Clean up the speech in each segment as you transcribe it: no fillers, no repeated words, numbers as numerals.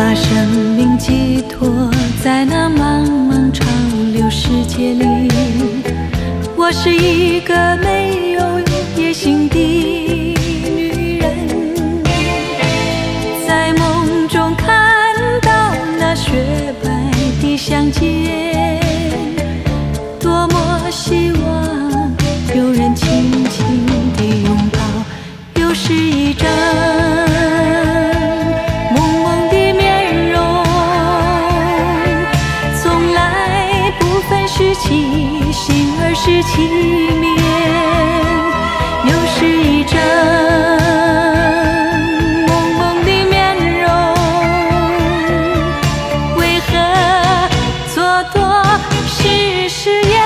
把生命寄托在那茫茫潮流世界里。我是一个没有野心的女人，在梦中看到那雪白的乡间，多么希望有人轻轻地拥抱，又是一张朦胧的面容，从来不分虚情，心儿是情面，又是一张朦胧的面容，为何蹉跎是誓言？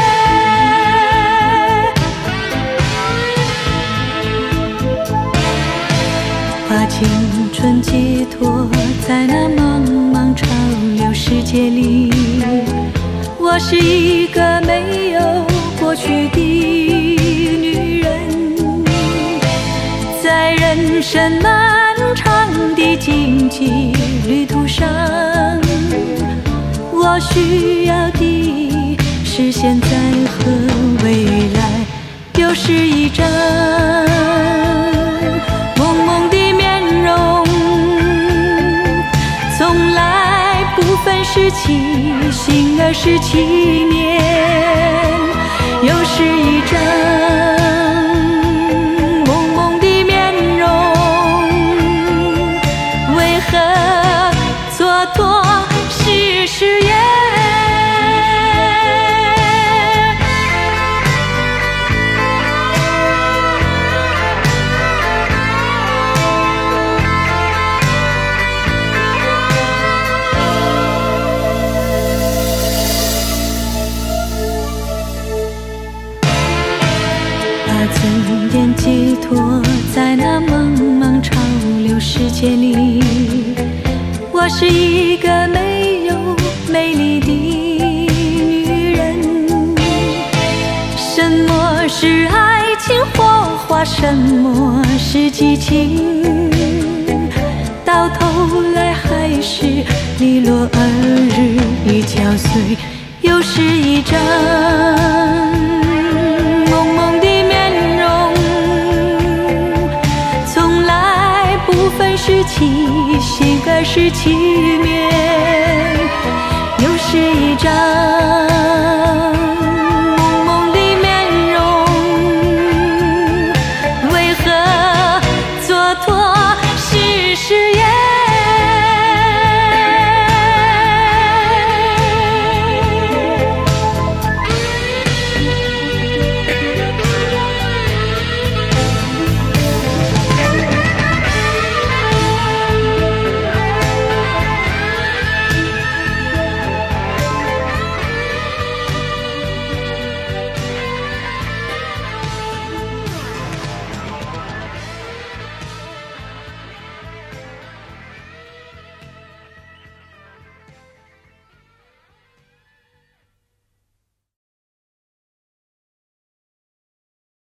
把青春寄托在那茫茫潮流世界里。我是一个没有过去的女人，在人生漫长的荆棘旅途上，我需要的是现在和未来，又是一张朦胧的面容，从来不分虚情，心儿是情面，又是一张朦胧的面容，为何蹉跎是誓言？把尊严寄托在那茫茫潮流世界里。我是一个没有美丽的女人，什么是爱情火花，什么是激情，到头来还是离落而日益憔悴，又是一张朦胧的面容，从来不分虚情，心儿是情面，又是一张